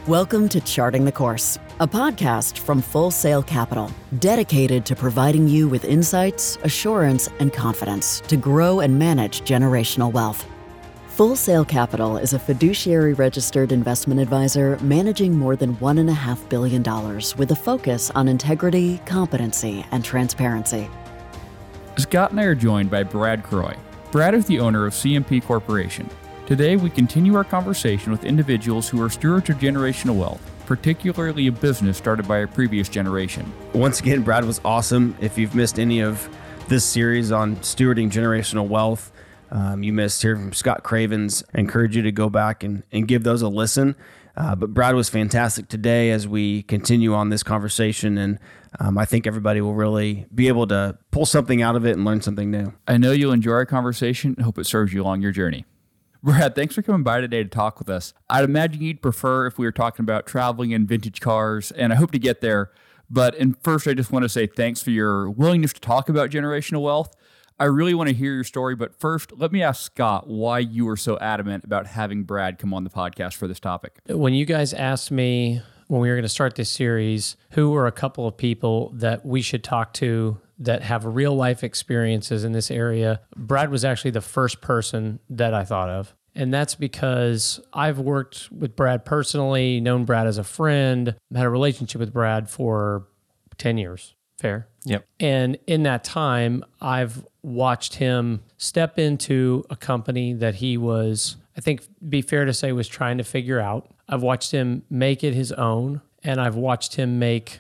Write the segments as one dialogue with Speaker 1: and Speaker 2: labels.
Speaker 1: Welcome to Charting the Course, a podcast from Full Sail Capital, dedicated to providing you with insights, assurance, and confidence to grow and manage generational wealth. Full Sail Capital is a fiduciary registered investment advisor managing more than $1.5 billion with a focus on integrity, competency, and transparency.
Speaker 2: Scott and I are joined by Brad Croy. Brad is the owner of CMP Corporation. Today, we continue our conversation with individuals who are stewards of generational wealth, particularly a business started by a previous generation.
Speaker 3: Once again, Brad was awesome. If you've missed any of this series on stewarding generational wealth, you missed hearing from Scott Cravens. I encourage you to go back and give those a listen. But Brad was fantastic today as we continue on this conversation, and I think everybody will really be able to pull something out of it and learn something new.
Speaker 2: I know you'll enjoy our conversation and hope it serves you along your journey. Brad, thanks for coming by today to talk with us. I'd imagine you'd prefer if we were talking about traveling in vintage cars, and I hope to get there. But first, I just want to say thanks for your willingness to talk about generational wealth. I really want to hear your story, but first, let me ask Scott why you were so adamant about having Brad come on the podcast for this topic.
Speaker 4: When you guys asked me when we were going to start this series, who were a couple of people that we should talk to that have real life experiences in this area, Brad was actually the first person that I thought of. And that's because I've worked with Brad personally, known Brad as a friend, had a relationship with Brad for 10 years. Fair?
Speaker 3: Yep.
Speaker 4: And in that time, I've watched him step into a company that he was, I think, be fair to say, was trying to figure out. I've watched him make it his own, and I've watched him make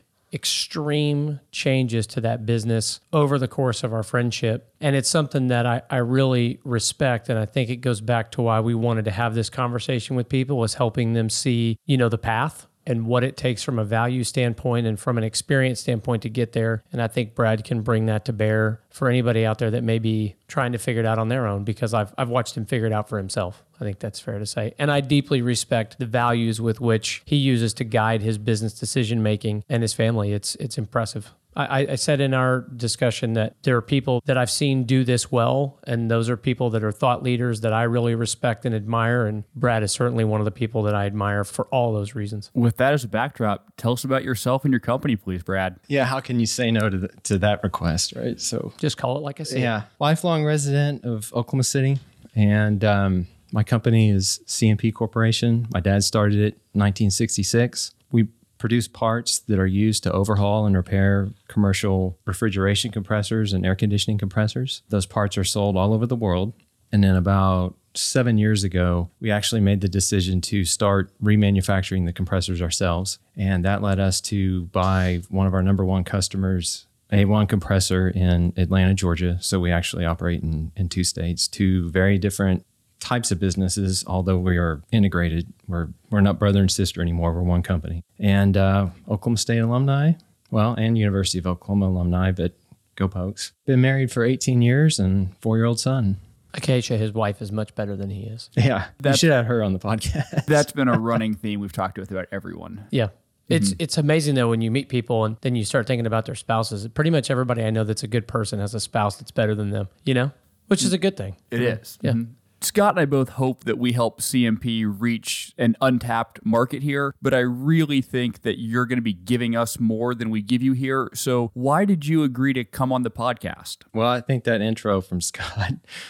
Speaker 4: extreme changes to that business over the course of our friendship. And it's something that I really respect. And I think it goes back to why we wanted to have this conversation with people, was helping them see, the path and what it takes from a value standpoint and from an experience standpoint to get there. And I think Brad can bring that to bear for anybody out there that may be trying to figure it out on their own, because I've watched him figure it out for himself. I think that's fair to say. And I deeply respect the values with which he uses to guide his business decision-making and his family. It's impressive. I said in our discussion that there are people that I've seen do this well, and those are people that are thought leaders that I really respect and admire, and Brad is certainly one of the people that I admire for all those reasons.
Speaker 2: With that as a backdrop, tell us about yourself and your company, please, Brad.
Speaker 5: Yeah, how can you say no to that request, right? So
Speaker 4: just call it like I said.
Speaker 5: Yeah, lifelong resident of Oklahoma City, and my company is CMP Corporation. My dad started it in 1966. We produce parts that are used to overhaul and repair commercial refrigeration compressors and air conditioning compressors. Those parts are sold all over the world. And then about 7 years ago, we actually made the decision to start remanufacturing the compressors ourselves. And that led us to buy one of our number one customers, A1 compressor in Atlanta, Georgia. So we actually operate in two states, two very different types of businesses, although we are integrated. We're not brother and sister anymore. We're one company. And Oklahoma State alumni, and University of Oklahoma alumni, but go Pokes. Been married for 18 years and 4-year-old son.
Speaker 4: Acacia, his wife, is much better than he is.
Speaker 5: Yeah, you should have her on the podcast.
Speaker 2: That's been a running theme we've talked with about everyone.
Speaker 4: Yeah. It's amazing, though, when you meet people and then you start thinking about their spouses. Pretty much everybody I know that's a good person has a spouse that's better than them, which is a good thing.
Speaker 2: It is.
Speaker 4: Yeah.
Speaker 2: Mm-hmm. Scott and I both hope that we help CMP reach an untapped market here, but I really think that you're going to be giving us more than we give you here. So why did you agree to come on the podcast?
Speaker 5: Well, I think that intro from Scott,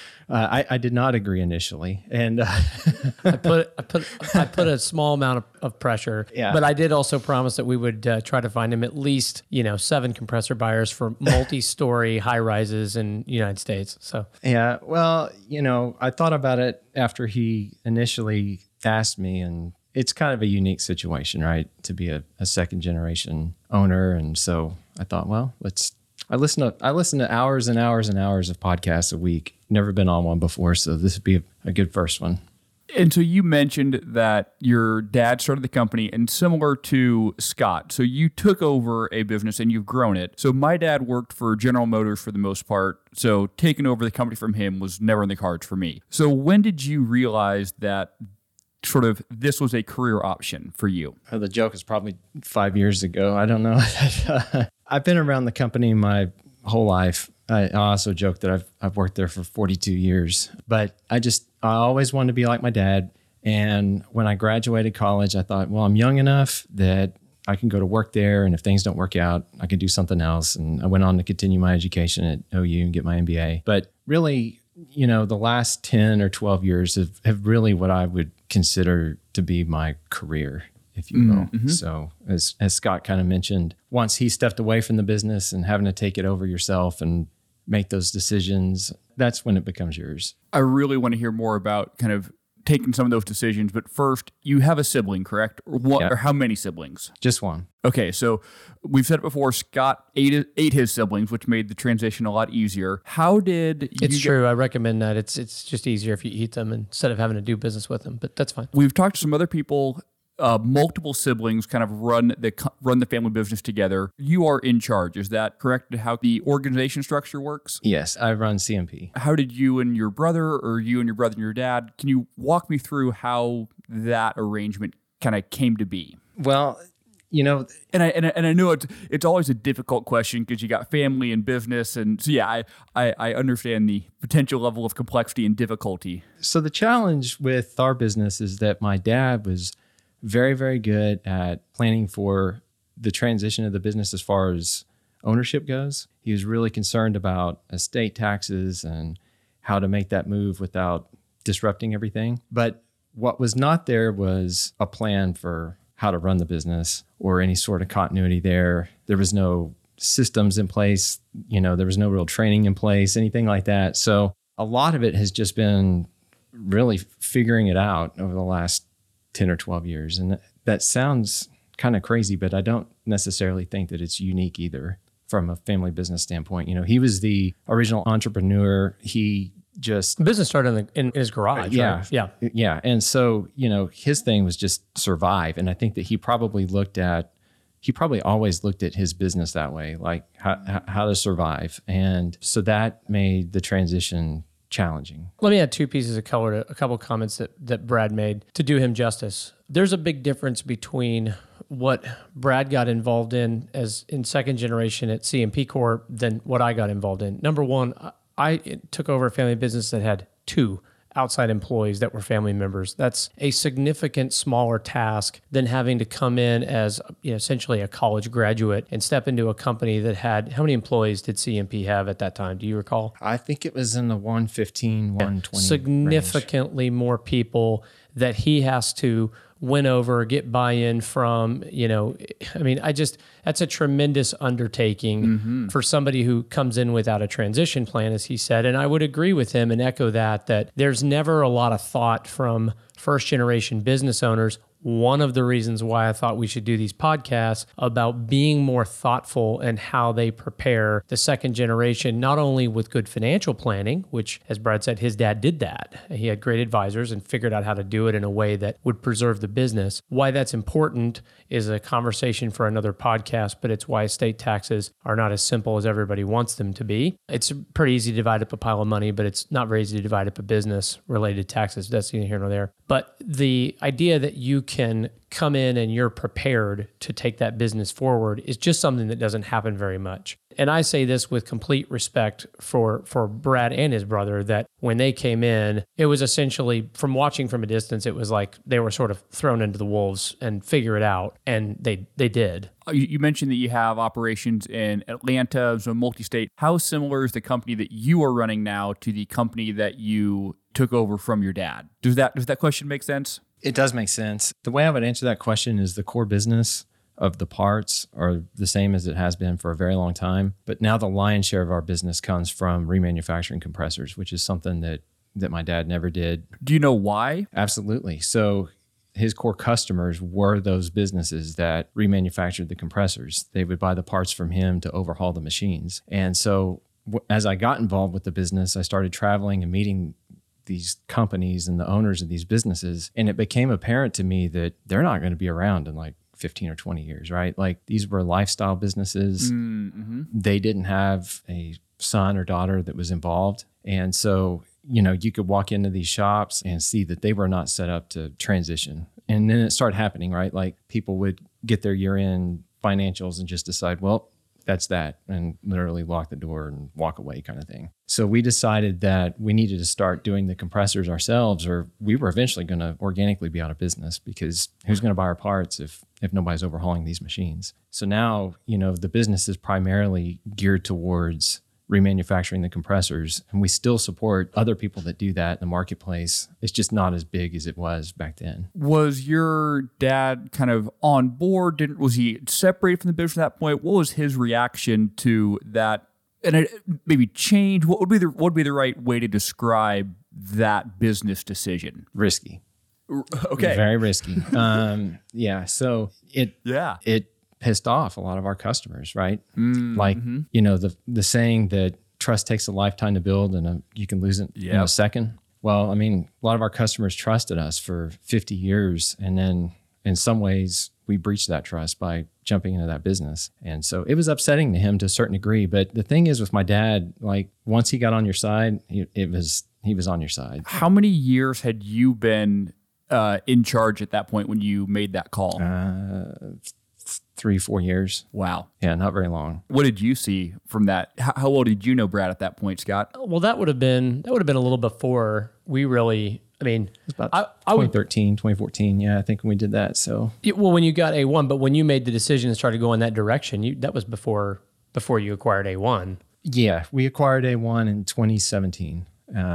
Speaker 5: I did not agree initially, and
Speaker 4: I put a small amount of pressure.
Speaker 5: Yeah.
Speaker 4: But I did also promise that we would try to find him at least 7 compressor buyers for multi-story high rises in the United States. So
Speaker 5: yeah, well, I thought about it after he initially asked me, and it's kind of a unique situation, right, to be a second generation owner, and so I thought, well, I listen to hours and hours and hours of podcasts a week. Never been on one before, so this would be a good first one.
Speaker 2: And so you mentioned that your dad started the company, and similar to Scott, so you took over a business and you've grown it. So my dad worked for General Motors for the most part, so taking over the company from him was never in the cards for me. So when did you realize that sort of this was a career option for you?
Speaker 5: Well, the joke is probably 5 years ago. I don't know. I've been around the company my whole life. I also joke that I've worked there for 42 years, but I always wanted to be like my dad. And when I graduated college, I thought, well, I'm young enough that I can go to work there. And if things don't work out, I can do something else. And I went on to continue my education at OU and get my MBA. But really, the last 10 or 12 years have really what I would consider to be my career, if you will. Mm-hmm. So as Scott kind of mentioned, once he stepped away from the business and having to take it over yourself and make those decisions, that's when it becomes yours.
Speaker 2: I really want to hear more about kind of taking some of those decisions. But first, you have a sibling, correct? Or what? Yeah. Or how many siblings?
Speaker 5: Just one.
Speaker 2: Okay, so we've said it before. Scott ate his siblings, which made the transition a lot easier. How did you?
Speaker 4: It's true. I recommend that. It's just easier if you eat them instead of having to do business with them. But that's fine.
Speaker 2: We've talked to some other people. Multiple siblings kind of run the family business together. You are in charge. Is that correct? How the organization structure works?
Speaker 5: Yes, I run CMP.
Speaker 2: How did you and your brother, or you and your brother and your dad, can you walk me through how that arrangement kind of came to be?
Speaker 5: Well, and
Speaker 2: I know it's always a difficult question because you got family and business, and so yeah, I understand the potential level of complexity and difficulty.
Speaker 5: So the challenge with our business is that my dad was very, very good at planning for the transition of the business as far as ownership goes. He was really concerned about estate taxes and how to make that move without disrupting everything. But what was not there was a plan for how to run the business or any sort of continuity there. There was no systems in place. There was no real training in place, anything like that. So a lot of it has just been really figuring it out over the last 10 or 12 years. And that sounds kind of crazy, but I don't necessarily think that it's unique either from a family business standpoint. He was the original entrepreneur. He just...
Speaker 4: Business started in his garage, right?
Speaker 5: Yeah. And so, his thing was just survive. And I think that he probably always looked at his business that way, like how to survive. And so that made the transition challenging.
Speaker 4: Let me add two pieces of color to a couple of comments that Brad made to do him justice. There's a big difference between what Brad got involved in as in second generation at CMP Corp than what I got involved in. Number one, I took over a family business that had 2 outside employees that were family members. That's a significant smaller task than having to come in as essentially a college graduate and step into a company that had, how many employees did CMP have at that time? Do you recall?
Speaker 5: I think it was in the 115, 120
Speaker 4: significantly
Speaker 5: range.
Speaker 4: More people that he has to win over, get buy-in from, that's a tremendous undertaking for somebody who comes in without a transition plan, as he said. And I would agree with him and echo that there's never a lot of thought from first generation business owners. One of the reasons why I thought we should do these podcasts about being more thoughtful in how they prepare the second generation, not only with good financial planning, which, as Brad said, his dad did that. He had great advisors and figured out how to do it in a way that would preserve the business. Why that's important is a conversation for another podcast, but it's why estate taxes are not as simple as everybody wants them to be. It's pretty easy to divide up a pile of money, but it's not very easy to divide up a business-related taxes. That's neither here nor there. But the idea that you can come in and you're prepared to take that business forward is just something that doesn't happen very much. And I say this with complete respect for Brad and his brother, that when they came in, it was essentially, from watching from a distance, it was like they were sort of thrown into the wolves and figure it out. And they did.
Speaker 2: You mentioned that you have operations in Atlanta, so multi-state. How similar is the company that you are running now to the company that you took over from your dad? Does that question make sense?
Speaker 5: It does make sense. The way I would answer that question is the core business of the parts are the same as it has been for a very long time. But now the lion's share of our business comes from remanufacturing compressors, which is something that my dad never did.
Speaker 2: Do you know why?
Speaker 5: Absolutely. So his core customers were those businesses that remanufactured the compressors. They would buy the parts from him to overhaul the machines. And so as I got involved with the business, I started traveling and meeting these companies and the owners of these businesses. And it became apparent to me that they're not going to be around in like 15 or 20 years, right? Like these were lifestyle businesses. Mm-hmm. They didn't have a son or daughter that was involved. And so, you could walk into these shops and see that they were not set up to transition. And then it started happening, right? Like people would get their year-end financials and just decide, well, that's that, and literally lock the door and walk away kind of thing. So we decided that we needed to start doing the compressors ourselves, or we were eventually going to organically be out of business, because who's going to buy our parts if nobody's overhauling these machines? So now, the business is primarily geared towards remanufacturing the compressors, and we still support other people that do that in the marketplace. It's just not as big as it was back then.
Speaker 2: Was your dad kind of on board? Was he separated from the business at that point? What was his reaction to that? And it maybe change. What would be the right way to describe that business decision?
Speaker 5: Risky.
Speaker 2: Okay.
Speaker 5: Very risky. So it pissed off a lot of our customers, right? The saying that trust takes a lifetime to build and you can lose it in a second. Well, a lot of our customers trusted us for 50 years. And then in some ways we breached that trust by jumping into that business. And so it was upsetting to him to a certain degree. But the thing is with my dad, once he got on your side, he was on your side.
Speaker 2: How many years had you been in charge at that point when you made that call?
Speaker 5: 3-4 years.
Speaker 2: Wow.
Speaker 5: Yeah, not very long.
Speaker 2: What did you see from that? How well did you know Brad at that point, Scott?
Speaker 4: Well, that would have been a little before we really.
Speaker 5: It was about 2013, 2014. Yeah, I think when we did that. So
Speaker 4: when you got A1, but when you made the decision and started going that direction, that was before you acquired A1.
Speaker 5: Yeah, we acquired A1 in 2017.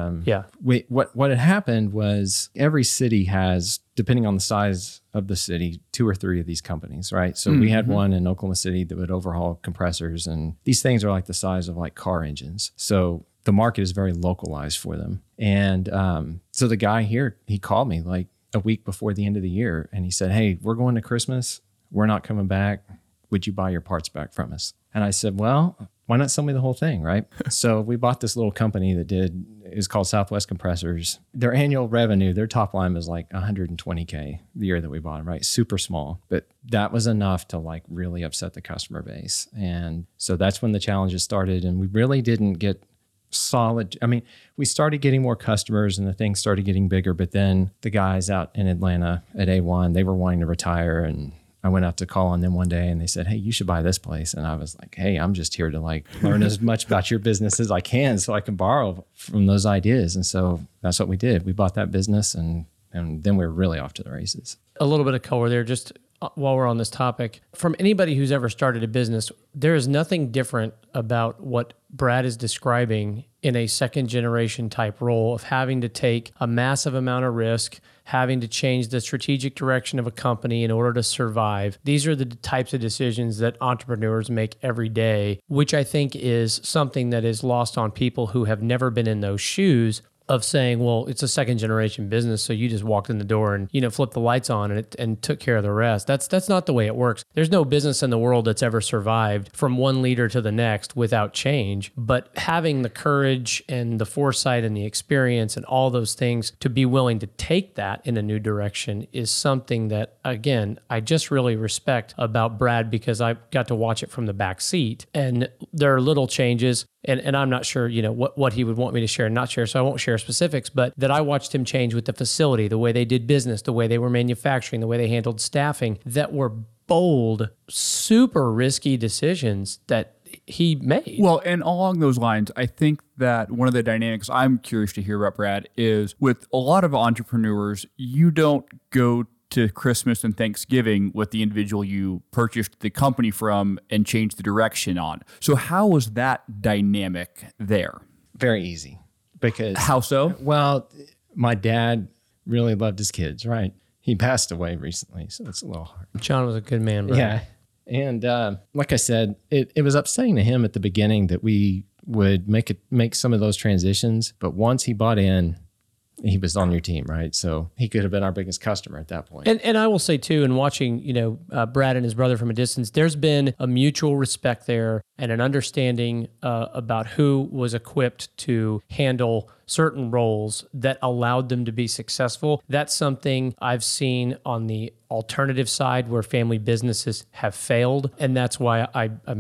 Speaker 5: What had happened was every city has, depending on the size of the city, 2 or 3 of these companies, right? So we had one in Oklahoma City that would overhaul compressors, and these things are like the size of like car engines. So the market is very localized for them. And so the guy here, he called me like a week before the end of the year, and he said, "Hey, we're going to Christmas. We're not coming back. Would you buy your parts back from us?" And I said, "Well, why not sell me the whole thing, right?" So we bought this little company it was called Southwest Compressors. Their annual revenue, their top line was like $120K the year that we bought them, right? Super small, but that was enough to like really upset the customer base. And so that's when the challenges started, and we really didn't get solid. We started getting more customers and the thing started getting bigger, but then the guys out in Atlanta at A1, they were wanting to retire, and I went out to call on them one day and they said, "Hey, you should buy this place." And I was like, "Hey, I'm just here to learn as much about your business as I can so I can borrow from those ideas." And so that's what we did. We bought that business and then we were really off to the races.
Speaker 4: A little bit of color there, just while we're on this topic. From anybody who's ever started a business, there is nothing different about what Brad is describing in a second generation type role of having to take a massive amount of risk, having to change the strategic direction of a company in order to survive. These are the types of decisions that entrepreneurs make every day, which I think is something that is lost on people who have never been in those shoes of saying, well, it's a second generation business, so you just walked in the door and flipped the lights on and took care of the rest. That's not the way it works. There's no business in the world that's ever survived from one leader to the next without change. But having the courage and the foresight and the experience and all those things to be willing to take that in a new direction is something that, again, I just really respect about Brad, because I got to watch it from the back seat. And there are little changes. And I'm not sure, what he would want me to share and not share, so I won't share specifics, but that I watched him change with the facility, the way they did business, the way they were manufacturing, the way they handled staffing, that were bold, super risky decisions that he made.
Speaker 2: Well, and along those lines, I think that one of the dynamics I'm curious to hear about, Brad, is with a lot of entrepreneurs, you don't go to Christmas and Thanksgiving with the individual you purchased the company from and changed the direction on. So how was that dynamic there?
Speaker 5: Very easy. Because
Speaker 2: how so?
Speaker 5: Well, my dad really loved his kids, right? He passed away recently, so it's a little hard.
Speaker 4: John was a good man, bro.
Speaker 5: Yeah. And like I said, it was upsetting to him at the beginning that we would make some of those transitions. But once he bought in, he was on your team, right? So he could have been our biggest customer at that point.
Speaker 4: And I will say too, in watching, Brad and his brother from a distance, there's been a mutual respect there and an understanding about who was equipped to handle certain roles that allowed them to be successful. That's something I've seen on the alternative side where family businesses have failed. And that's why I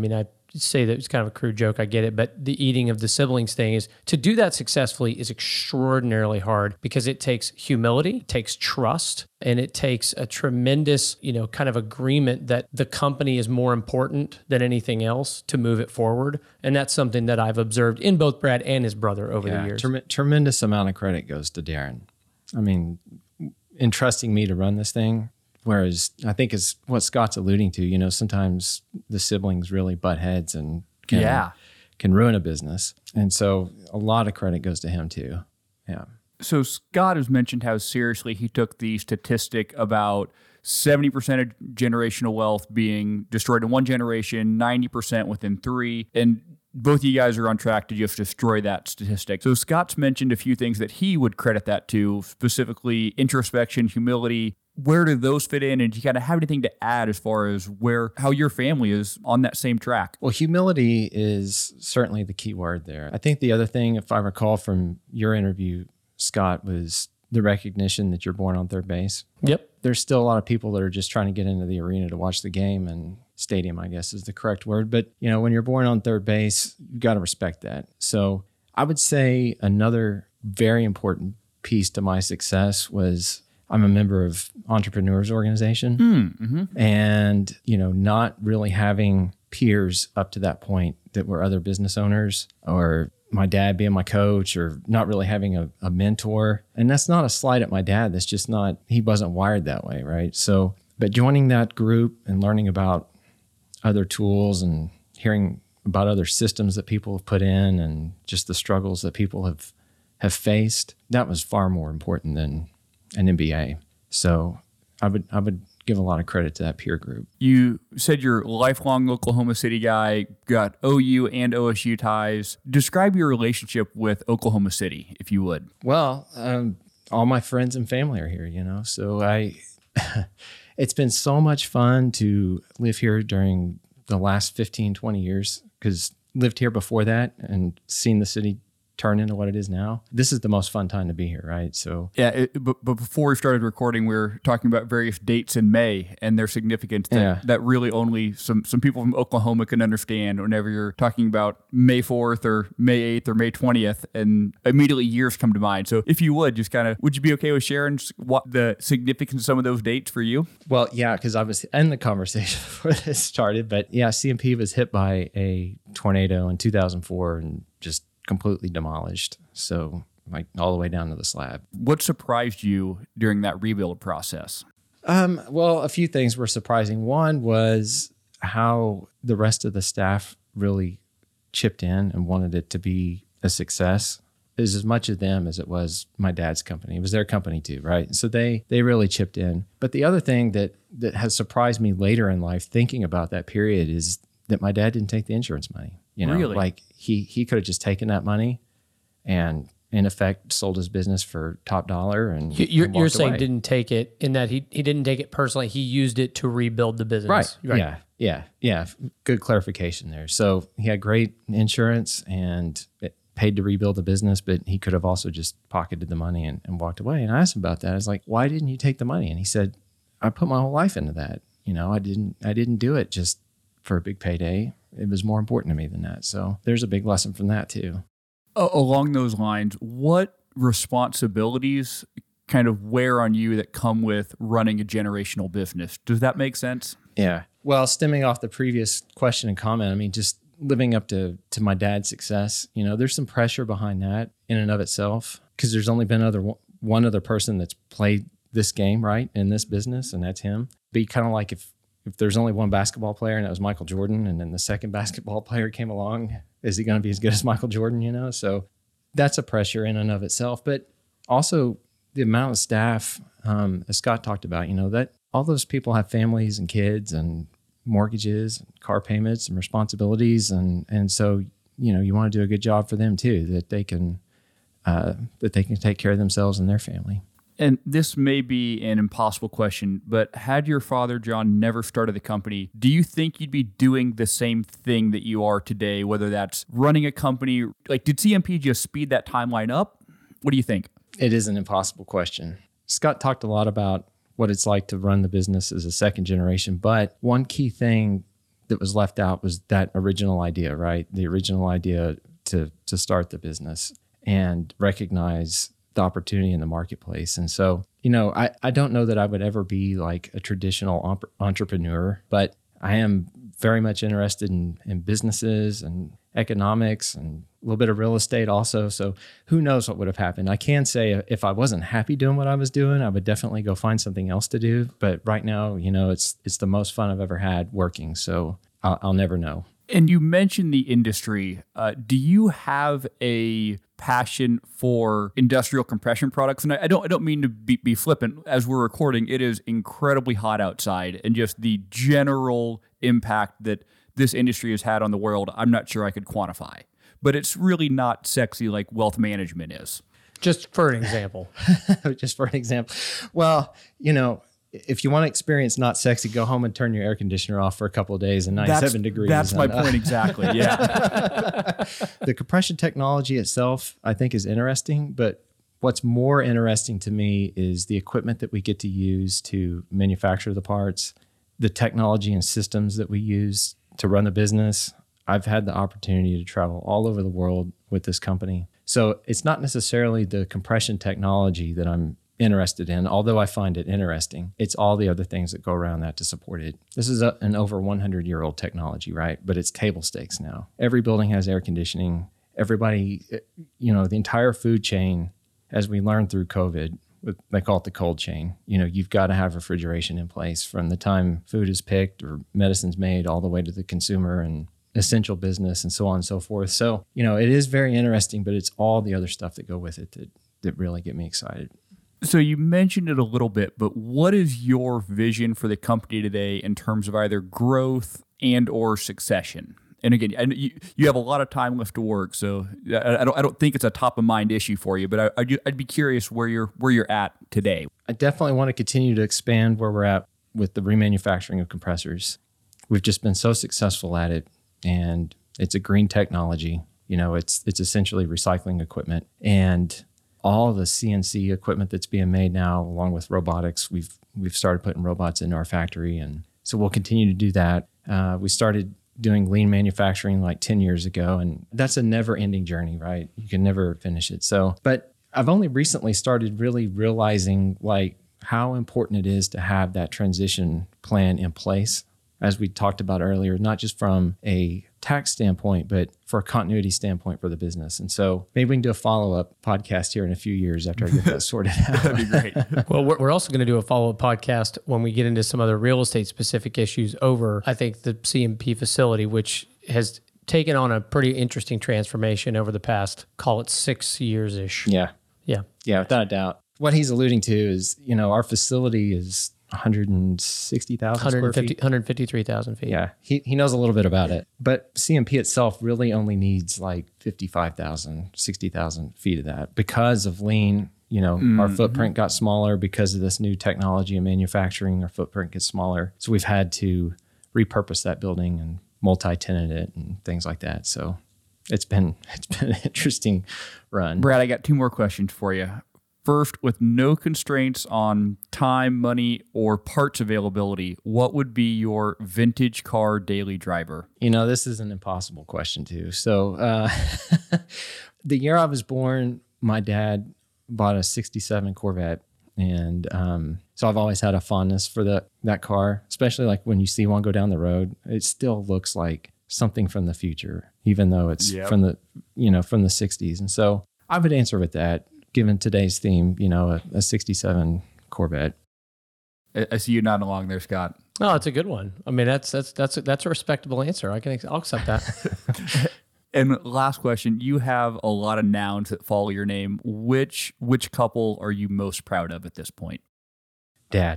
Speaker 4: say that it's kind of a crude joke, I get it, but the eating of the siblings thing is to do that successfully is extraordinarily hard because it takes humility, it takes trust, and it takes a tremendous, kind of agreement that the company is more important than anything else to move it forward. And that's something that I've observed in both Brad and his brother over the years.
Speaker 5: Tremendous amount of credit goes to Darren. I mean, entrusting me to run this thing. Whereas I think is what Scott's alluding to, sometimes the siblings really butt heads and can ruin a business. And so a lot of credit goes to him too. Yeah.
Speaker 2: So Scott has mentioned how seriously he took the statistic about 70% of generational wealth being destroyed in one generation, 90% within 3. And both of you guys are on track to just destroy that statistic. So Scott's mentioned a few things that he would credit that to, specifically introspection, humility. Where do those fit in? And do you kind of have anything to add as far as how your family is on that same track?
Speaker 5: Well, humility is certainly the key word there. I think the other thing, if I recall from your interview, Scott, was the recognition that you're born on third base.
Speaker 4: Yep.
Speaker 5: There's still a lot of people that are just trying to get into the arena to watch the game, and stadium, I guess, is the correct word. But, when you're born on third base, you got to respect that. So I would say another very important piece to my success was I'm a member of Entrepreneurs Organization, and, not really having peers up to that point that were other business owners, or my dad being my coach, or not really having a mentor. And that's not a slight at my dad. That's just not, he wasn't wired that way. Right. So, but joining that group and learning about other tools and hearing about other systems that people have put in and just the struggles that people have faced, that was far more important than an MBA. So I would give a lot of credit to that peer group.
Speaker 2: You said you're a lifelong Oklahoma City guy, got OU and OSU ties. Describe your relationship with Oklahoma City, if you would.
Speaker 5: Well, all my friends and family are here, so it's been so much fun to live here during the last 15, 20 years, because lived here before that and seen the city turn into what it is now. This is the most fun time to be here, right? So
Speaker 2: but before we started recording, we were talking about various dates in May and their significance that really only some people from Oklahoma can understand. Whenever you're talking about May 4th or May 8th or May 20th, and immediately years come to mind. So if you would, just would you be okay with sharing what the significance of some of those dates for you?
Speaker 5: Well, yeah, because I was in the conversation before this started, but yeah, CMP was hit by a tornado in 2004 and just completely demolished. So all the way down to the slab.
Speaker 2: What surprised you during that rebuild process?
Speaker 5: Well, a few things were surprising. One was how the rest of the staff really chipped in and wanted it to be a success. It was as much of them as it was my dad's company. It was their company too, right? So they really chipped in. But the other thing that has surprised me later in life, thinking about that period, is that my dad didn't take the insurance money.
Speaker 2: Really?
Speaker 5: Like he could have just taken that money and in effect sold his business for top dollar. And
Speaker 4: you're saying away. Didn't take it in that he didn't take it personally. He used it to rebuild the business.
Speaker 5: Right. Yeah. Good clarification there. So he had great insurance and it paid to rebuild the business, but he could have also just pocketed the money and walked away. And I asked him about that. I was like, why didn't you take the money? And he said, I put my whole life into that. I didn't do it just for a big payday. It was more important to me than that. So there's a big lesson from that too.
Speaker 2: Along those lines, what responsibilities kind of wear on you that come with running a generational business? Does that make sense?
Speaker 5: Yeah. Well, stemming off the previous question and comment, I mean, just living up to my dad's success, there's some pressure behind that in and of itself, because there's only been one other person that's played this game, right, in this business, and that's him. Be kind of like if there's only one basketball player and that was Michael Jordan, and then the second basketball player came along, is he going to be as good as Michael Jordan, So that's a pressure in and of itself. But also the amount of staff, as Scott talked about, that all those people have families and kids and mortgages and car payments and responsibilities. And so, you want to do a good job for them too, that they can take care of themselves and their family.
Speaker 2: And this may be an impossible question, but had your father, John, never started the company, do you think you'd be doing the same thing that you are today, whether that's running a company? Like, did CMP just speed that timeline up? What do you think?
Speaker 5: It is an impossible question. Scott talked a lot about what it's like to run the business as a second generation, but one key thing that was left out was that original idea, right? The original idea to start the business and recognize the opportunity in the marketplace. And so, I don't know that I would ever be like a traditional entrepreneur, but I am very much interested in businesses and economics and a little bit of real estate also. So who knows what would have happened? I can say if I wasn't happy doing what I was doing, I would definitely go find something else to do. But right now, it's the most fun I've ever had working. So I'll never know.
Speaker 2: And you mentioned the industry. Do you have a passion for industrial compression products? And I don't mean to be flippant. As we're recording, it is incredibly hot outside, and just the general impact that this industry has had on the world, I'm not sure I could quantify. But it's really not sexy like wealth management is.
Speaker 4: Just for an example.
Speaker 5: Well, if you want to experience not sexy, go home and turn your air conditioner off for a couple of days and 97 degrees.
Speaker 2: That's my point exactly, yeah.
Speaker 5: The compression technology itself, I think, is interesting, but what's more interesting to me is the equipment that we get to use to manufacture the parts, the technology and systems that we use to run the business. I've had the opportunity to travel all over the world with this company. So it's not necessarily the compression technology that I'm interested in, although I find it interesting. It's all the other things that go around that to support it. This is an over 100-year-old technology, right? But it's table stakes now. Every building has air conditioning. Everybody, the entire food chain, as we learned through COVID, they call it the cold chain. You've got to have refrigeration in place from the time food is picked or medicine's made all the way to the consumer and essential business and so on and so forth. So, it is very interesting, but it's all the other stuff that go with it that really get me excited.
Speaker 2: So you mentioned it a little bit, but what is your vision for the company today in terms of either growth and or succession? And again, you have a lot of time left to work, so I don't think it's a top of mind issue for you. But I'd be curious where you're at today.
Speaker 5: I definitely want to continue to expand where we're at with the remanufacturing of compressors. We've just been so successful at it, and it's a green technology. It's essentially recycling equipment, and all the CNC equipment that's being made now, along with robotics, we've started putting robots into our factory, and so we'll continue to do that. We started doing lean manufacturing like 10 years ago, and that's a never-ending journey, right? You can never finish it. So, but I've only recently started really realizing like how important it is to have that transition plan in place, as we talked about earlier, not just from a tax standpoint, but for a continuity standpoint for the business. And so maybe we can do a follow-up podcast here in a few years after I get that sorted out.
Speaker 2: That'd be great.
Speaker 4: Well, we're also going to do a follow-up podcast when we get into some other real estate specific issues over, I think, the CMP facility, which has taken on a pretty interesting transformation over the past, call it 6 years-ish.
Speaker 5: Yeah, without a doubt. What he's alluding to is, our facility is 160,000 square feet.
Speaker 4: 153,000 feet.
Speaker 5: Yeah, he knows a little bit about it. But CMP itself really only needs like 55,000, 60,000 feet of that because of lean. Our footprint got smaller because of this new technology in manufacturing. Our footprint gets smaller. So we've had to repurpose that building and multi-tenant it and things like that. So it's been an interesting run.
Speaker 2: Brad, I got 2 more questions for you. First, with no constraints on time, money, or parts availability, what would be your vintage car daily driver?
Speaker 5: This is an impossible question too. So the year I was born, my dad bought a 67 Corvette. And so I've always had a fondness for that car, especially like when you see one go down the road. It still looks like something from the future, even though it's from the 60s. And so I would answer with that. Given today's theme, a 67 Corvette.
Speaker 2: I see you nodding along there, Scott.
Speaker 4: Oh, it's a good one. I mean, that's a respectable answer. I'll accept that.
Speaker 2: And last question, you have a lot of nouns that follow your name. Which couple are you most proud of at this point?
Speaker 5: Dad.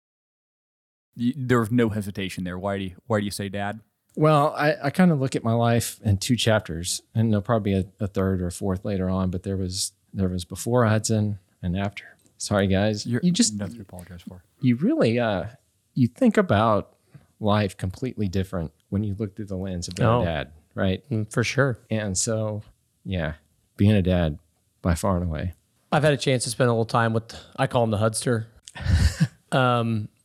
Speaker 2: There was no hesitation there. Why do you say dad?
Speaker 5: Well, I kind of look at my life in 2 chapters, and there'll probably be a third or fourth later on, but there was before Hudson and after. Sorry, guys.
Speaker 2: You just nothing to apologize for.
Speaker 5: You really you think about life completely different when you look through the lens of being a dad, right?
Speaker 4: For sure.
Speaker 5: And so, yeah, being a dad by far and away.
Speaker 4: I've had a chance to spend a little time with, I call him the Hudster.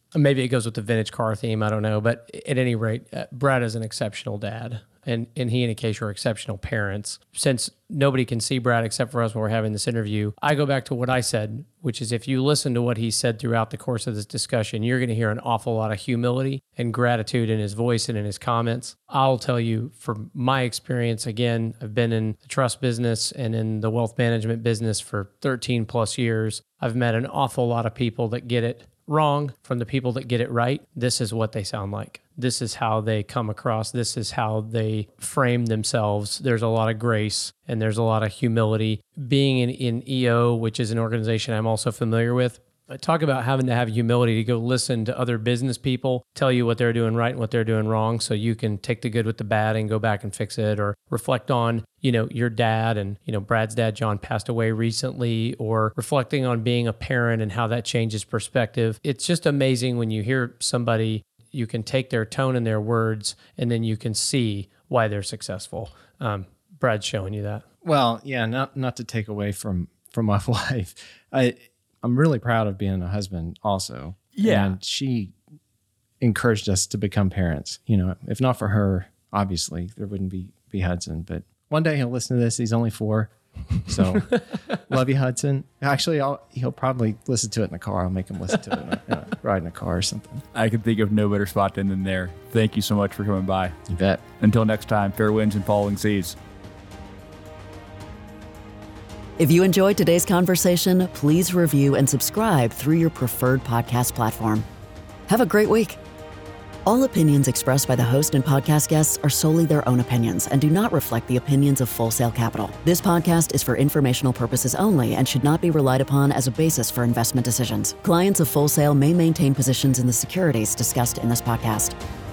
Speaker 4: Maybe it goes with the vintage car theme. I don't know. But at any rate, Brad is an exceptional dad. And he and Acacia are exceptional parents. Since nobody can see Brad except for us when we're having this interview, I go back to what I said, which is if you listen to what he said throughout the course of this discussion, you're going to hear an awful lot of humility and gratitude in his voice and in his comments. I'll tell you from my experience, again, I've been in the trust business and in the wealth management business for 13 plus years. I've met an awful lot of people that get it wrong from the people that get it right. This is what they sound like. This is how they come across. This is how they frame themselves. There's a lot of grace and there's a lot of humility. Being in EO, which is an organization I'm also familiar with, I talk about having to have humility to go listen to other business people tell you what they're doing right and what they're doing wrong, so you can take the good with the bad and go back and fix it, or reflect on, your dad. And, Brad's dad, John, passed away recently, or reflecting on being a parent and how that changes perspective. It's just amazing when you hear somebody, you can take their tone and their words, and then you can see why they're successful. Brad's showing you that.
Speaker 5: Well, yeah, not to take away from my wife. I'm really proud of being a husband also.
Speaker 2: Yeah.
Speaker 5: And she encouraged us to become parents. If not for her, obviously there wouldn't be Hudson, but one day he'll listen to this. He's only 4. So love you, Hudson. Actually, he'll probably listen to it in the car. I'll make him listen to it ride in a car or something.
Speaker 2: I can think of no better spot to end than there. Thank you so much for coming by.
Speaker 5: You bet.
Speaker 2: Until next time, fair winds and falling seas.
Speaker 1: If you enjoyed today's conversation, please review and subscribe through your preferred podcast platform. Have a great week. All opinions expressed by the host and podcast guests are solely their own opinions and do not reflect the opinions of Full Sail Capital. This podcast is for informational purposes only and should not be relied upon as a basis for investment decisions. Clients of Full Sail may maintain positions in the securities discussed in this podcast.